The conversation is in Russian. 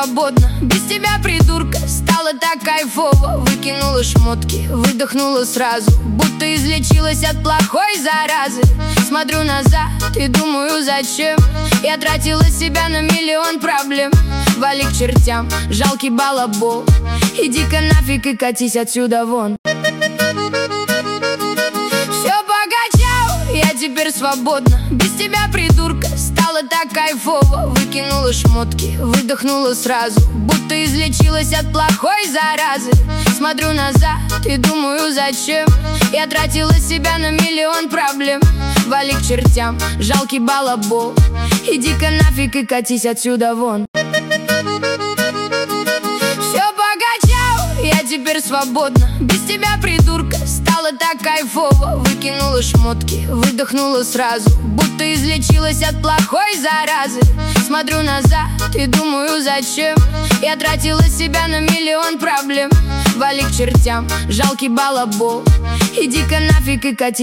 свободна. Без тебя, придурка, стало так кайфово. Выкинула шмотки, выдохнула сразу, будто излечилась от плохой заразы. Смотрю назад и думаю, зачем я тратила себя на миллион проблем. Вали к чертям, жалкий балабол, иди-ка нафиг и катись отсюда вон. Все покачал, я теперь свободна. Без тебя, придурка, стало так кайфово. Выкинула шмотки, выдохнула сразу, будто излечилась от плохой заразы. Смотрю назад и думаю, зачем я тратила себя на миллион проблем. Вали к чертям, жалкий балабол, иди-ка нафиг и катись отсюда вон. Все покачал, я теперь свободна. Без тебя, придурка, стало так кайфово. Выкинула шмотки, выдохнула сразу, будто излечилась от плохой заразы. Смотрю назад и думаю, зачем я тратила себя на миллион проблем. Вали к чертям, жалкий балабол, иди-ка нафиг и катись.